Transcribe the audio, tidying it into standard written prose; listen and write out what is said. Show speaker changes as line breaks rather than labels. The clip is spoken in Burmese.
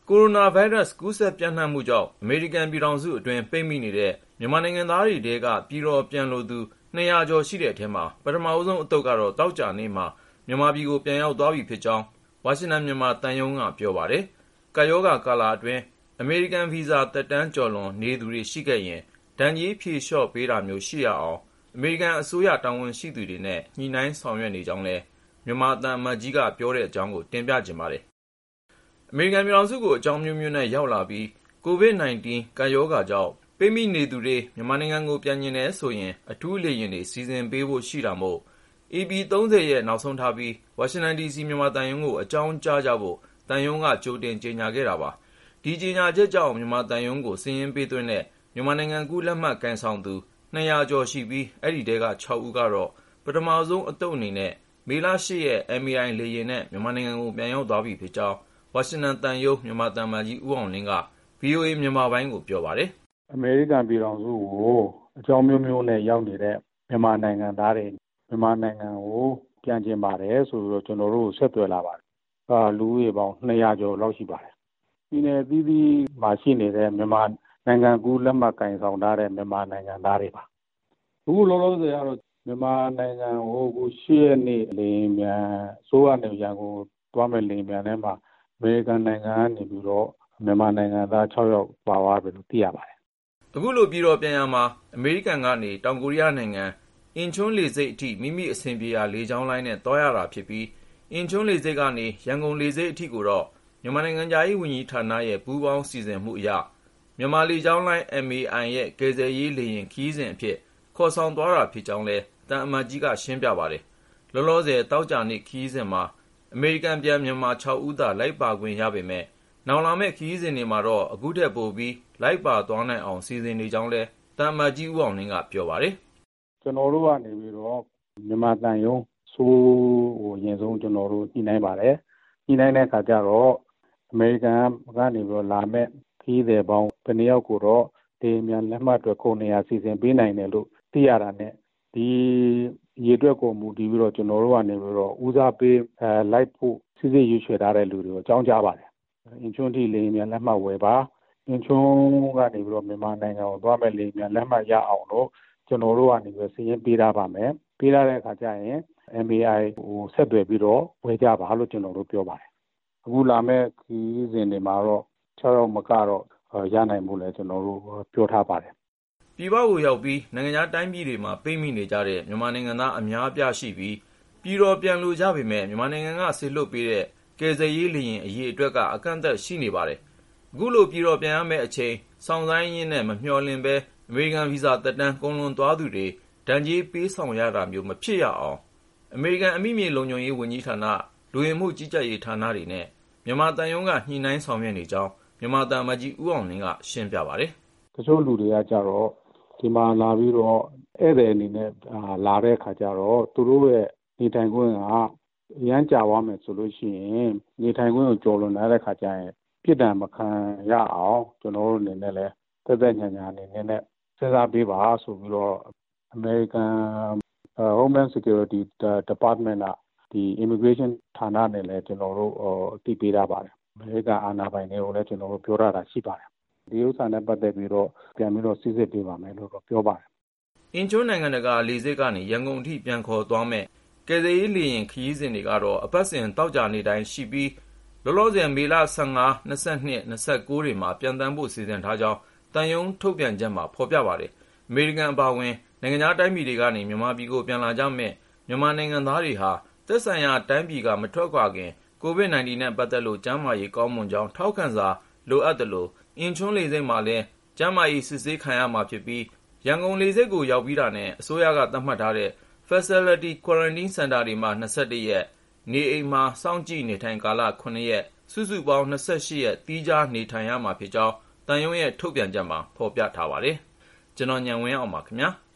ကိုရိုနာဗိုင်းရပ်စ် ကူးစက်ပျံ့နှံ့မှုကြောင့် အမေရိကန်ပြည်ထောင်စုအတွင်း ပိတ်မိနေတဲ့ မြန်မာနိုင်ငံသားတွေထဲက ပြည်တော်ပြန်လိုသူ 200 ကျော်ရှိတဲ့အထဲမှာ ပထမဆုံးအသုတ်ကတော့ သောကြာနေ့မှာ မြန်မာပြည်ကို ပြန်ရောက်သွားပြီဖြစ်ကြောင်း ဝါရှင်တန်မြန်မာသံရုံးက ပြောပါတယ်။ ကပ်ရောဂါကာလအတွင်း အမေရိကန်ဗီဇာ သက်တမ်းကျော်လွန်နေသူတွေရှိခဲ့ရင် ဒဏ်ကြေးဖြေလျှော့ပေးတာမျိုး ရှိရအောင် အမေရိကန်အစိုးရ တာဝန်ရှိသူတွေနဲ့ ညှိနှိုင်းဆောင်ရွက်နေကြောင်းလည်း မြန်မာသံအမတ်ကြီးက ပြောတဲ့အကြောင်းကို တင်ပြချင်ပါတယ်။ အမေရိကန်ပြည်ထောင်စုကို အကြောင်းအမျိုးမျိုးနဲ့ ရောက်လာပြီး COVID-19 ကပ်ရောဂါကြောင့် ပိတ်မိနေသူတွေ မြန်မာနိုင်ငံကို ပြန်ချင်တယ်ဆိုရင် အထူးလေယာဉ်တွေ စီစဉ်ပေးဖို့ရှိတာမို့ ဧပြီ 30 ရက် နောက်ဆုံးထားပြီး ဝါရှင်တန်ဒီစီ မြန်မာသံရုံးကို အကြောင်းကြားကြဖို့ သံရုံးက ကြိုတင်ကြေညာခဲ့တာပါ။ ဒီကြေညာချက်ကြောင့် မြန်မာသံရုံးကို စာရင်းပေးသွင်းတဲ့ မြန်မာနိုင်ငံကူးလက်မှတ် ကိုင်ဆောင်သူ 200 ကျော်ရှိပြီး အဲဒီထဲက 6 ဦးကတော့ ပထမဆုံးအသုတ်အနေနဲ့ မေလ 8 ရက် MAI လေယာဉ်နဲ့ မြန်မာနိုင်ငံကို ပြန်ရောက်သွားပြီဖြစ်ကြောင်း ဝါရှင်တန်သံရုံး မြန်မာသံအမတ်ကြီး ဦးအောင်လင်းက VOA မြန်မာပိုင်းကို ပြောပါတယ်
။ “အမေရိကန်ပြည်ထောင်စုကို အကြောင်းမျိုးမျိုးနဲ့ ရောက်နေတဲ့ မြန်မာနိုင်ငံသားတွေ မြန်မာနိုင်ငံကို ပြန်ချင်ပါတယ်ဆိုပြီးတော့ ကျနော်တို့ကို ဆက်သွယ်လာပါတယ်။ လူဦးရေပေါင်း 200 ကျော်လောက်ရှိပါတယ်။ ပြည်နယ်အသီးသီးမှာရှိနေတဲ့ မြန်မာနိုင်ငံကူးလက်မှတ် ကိုင်ဆောင်ထားတဲ့ မြန်မာနိုင်ငံသားတွေပါ။ အခုလောလောဆယ်ကတော့ မြန်မာနိုင်ငံကို 8 ရက်နေ့ လေယာဉ်ပျံ အစိုးရနဲ့ ရန်ကုန်သွားမယ့် လေယာဉ်ပျံထဲမှာ အမေရိကန်နိုင်ငံကနေပြီးတော့ မြန်မာနိုင်ငံသား 6 ယောက်ပါသွားတယ်လို့ သိရပါတယ်။
” အခုလို ပြည်တော်ပြန်ရာမှာ အမေရိကန်ကနေ တောင်ကိုရီးယားနိုင်ငံ အင်ချွန်းလေဆိပ်အထိ မိမိအဆင်ပြေရာ လေကြောင်းလိုင်းနဲ့ သွားရတာဖြစ်ပြီး အင်ချွန်းလေဆိပ်ကနေ ရန်ကုန်လေဆိပ်အထိကိုတော့ မြန်မာနိုင်ငံခြားရေးဝန်ကြီးဌာနရဲ့ ပူးပေါင်းစီစဉ်မှုအရ မြန်မာလေကြောင်းလိုင်း MAI ရဲ့ ကယ်ဆယ်ရေးလေယာဉ် ခရီးစဉ်အဖြစ် ခေါ်ဆောင်သွားတာဖြစ်ကြောင်းလည်း သံအမတ်ကြီးက ရှင်းပြပါတယ်။ လောလောဆယ် သောကြာနေ့ခရီးစဉ်မှာ အမေရိကန်ပြန် မြန်မာ 6 ဦးသာ လိုက်ပါခွင့်ရပေမယ့် နောင်လာမယ့် ခရီးစဉ်တွေမှာတော့ အခုထက်ပိုပြီး လိုက်ပါသွားနိုင်အောင် စီစဉ်နေကြောင်းလည်း သံအမတ်ကြီး ဦးအောင်လင်းက ပြောပါတယ်
။ “ကျနော်တို့ကနေပြီးတော့ မြန်မာသံရုံးကို အရင်ဆုံး ညှိနှိုင်းပါတယ်။ ညှိနှိုင်းတဲ့အခါကျတော့ အမေရိကန်ကနေပြီးတော့ လာမယ့် ခရီးသည်ပေါင်း ဘယ်နှစ်ယောက်ကိုတော့ လေယာဉ်ပျံလက်မှတ်အတွက် ကုန်နေရာ စီစဉ်ပေးနိုင်တယ်လို့ သိရတာနဲ့ ဒီအရေအတွက်ကို မူတည်ပြီးတော့ ကျနော်တို့ကနေပြီးတော့ ဦးစားပေးလိုက်ဖို့ စိစစ်ရွေးချယ်ထားတဲ့လူတွေကို အကြောင်းကြားပါတယ်။ အင်ချွန်းထိ လေယာဉ်ပျံလက်မှတ်ဝယ်ပါ။ အင်ချွန်းကနေပြီးတော့ မြန်မာနိုင်ငံကိုသွားမယ့် လေယာဉ်ပျံလက်မှတ်ရအောင်လို့ ကျနော်တို့ကနေပြီးတော့ စာရင်းပေးထားပါမယ်။ ပေးထားတဲ့အခါကျရင် MAI ကို ဆက်သွယ်ပြီးတော့ ဝယ်ကြပါလို့ ကျနော်တို့ပြောပါတယ်။ အခုလာမယ့် ခရီးစဉ်တွေမှာတော့ 6 ယောက်မကတော့ ရနိုင်ဖို့လည်း ကျနော်တို့ ပြောထားပါတယ်။
” ပြည်ပကိုရောက်ပြီး နိုင်ငံခြားတိုင်းပြည်တွေမှာ ပိတ်မိနေကြတဲ့ မြန်မာနိုင်ငံသား အများအပြားရှိပြီး ပြည်တော်ပြန်လိုကြပေမယ့် မြန်မာနိုင်ငံက စေလွှတ်ပေးတဲ့ ကယ်ဆယ်ရေးလေယာဉ် အရေအတွက်က အကန့်အသတ် ရှိနေပါတယ်။ အခုလို ပြည်တော်ပြန်ရမယ့်အချိန် စောင့်ဆိုင်းရင်းနဲ့ မမျှော်လင့်ဘဲ အမေရိကန်ဗီဇာသက်တမ်း ကုန်လွန်သွားသူတွေ ဒဏ်ကြေးပေးဆောင်ရတာမျိုး မဖြစ်ရအောင် အမေရိကန် အမိမြေလုံခြုံရေးဝန်ကြီးဌာန၊ လူဝင်မှုကြီးကြပ်ရေးဌာနတွေနဲ့ မြန်မာသံရုံးက ညှိနှိုင်းဆောင်ရွက်နေကြောင်း မြန်မာသံအမတ်ကြီး ဦးအောင်လင်းက ရှင်းပြပါတယ်
။ “တချို့လူတွေကကျတော့ ဒီမှာလာပြီးတော့ ဧည့်သည်အနေနဲ့ လာတဲ့အခါကျတော့ သူတို့ရဲ့နေထိုင်ခွင့်က အရမ်းကြာသွားမယ်ဆိုလို့ရှိရင် နေထိုင်ခွင့်ကို ကျော်လွန်လာတဲ့အခါကျရင် ပြစ်ဒဏ်မခံရအောင် ကျနော်တို့အနေနဲ့လည်း သက်သက်ညှာညှာအနေနဲ့ စဉ်းစားပေးပါဆိုပြီးတော့ အမေရိကန် Homeland Security Department က Immigration ဌာနနဲ့လည်း ကျနော်တို့ အသိပေးထားပါတယ်။ အမေရိကန်အာဏာပိုင်တွေကိုလည်း ကျနော်တို့ ပြောထားတာရှိပါတယ်။ ဒီဥစ္စာနဲ့ပတ်သက်ပြီးတော့ ပြန်ပြီးတော့ စိစစ်ပေးပါမယ်လို့တော့ ပြောပါတယ်။
” အင်ချွန်းနိုင်ငံတကာလေဆိပ်ကနေ ရန်ကုန်အထိ ပြန်ခေါ်သွားမယ့် ကယ်ဆယ်ရေးလေယာဉ် ခရီးစဉ်တွေကတော့ အပတ်စဉ် သောကြာနေ့တိုင်းရှိပြီး လောလောဆယ် မေလ ၁၅၊ ၂၂၊ ၂၉ တွေမှာ ပျံသန်းဖို့ စီစဉ်ထားကြောင်း သံရုံးထုတ်ပြန်ချက်မှာ ဖော်ပြပါတယ်။ အမေရိကန်အပါအဝင် နိုင်ငံခြားတိုင်းပြည်တွေကနေ မြန်မာပြည်ကို ပြန်လာကြမယ့် မြန်မာနိုင်ငံသားတွေဟာ သက်ဆိုင်ရာတိုင်းပြည်က မထွက်ခွာခင် COVID-19 နဲ့ပတ်သက်လို့ ကျန်းမာရေးကောင်းမွန်ကြောင်း ထောက်ခံစာ လိုအပ်သလို အင်ချွန်းလေဆိပ်မှာလည်း ကျန်းမာရေး စစ်ဆေးခံရမှာဖြစ်ပြီး ရန်ကုန်လေဆိပ်ကို ရောက်ပြီးတာနဲ့ အစိုးရက သတ်မှတ်ထားတဲ့ Facility Quarantine စင်တာတွေမှာ 21 ရက်၊ နေအိမ်မှာ စောင့်ကြည့်နေထိုင်ကာလ 7 ရက် စုစုပေါင်း 28 ရက် သီးခြားနေထိုင်ရမှာဖြစ်ကြောင်း သံရုံးရဲ့ ထုတ်ပြန်ချက်မှာ ဖော်ပြထားပါတယ်။ ကိုဉာဏ်ဝင်းအောင် ခင်ဗျား